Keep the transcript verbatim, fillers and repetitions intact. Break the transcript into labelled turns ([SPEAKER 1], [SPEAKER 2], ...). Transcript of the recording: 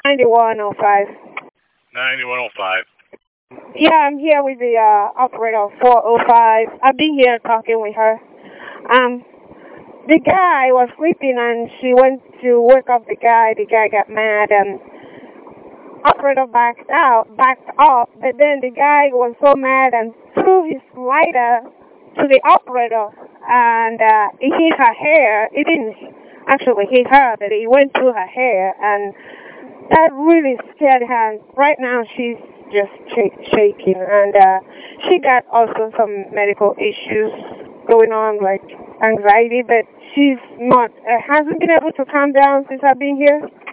[SPEAKER 1] ninety-one oh five.
[SPEAKER 2] ninety-one oh five.
[SPEAKER 1] Yeah, I'm here with the uh, operator of four oh five. I've been here talking with her. Um, the guy was sleeping and she went to wake up the guy. The guy got mad and operator backed out, backed up. But then the guy was so mad and threw his lighter to the operator and uh, it hit her hair. It didn't actually hit her, but it went through her hair and that really scared her. Right now she's just sh- shaking and uh, she got also some medical issues going on like anxiety, but she's not, uh, hasn't been able to calm down since I've been here.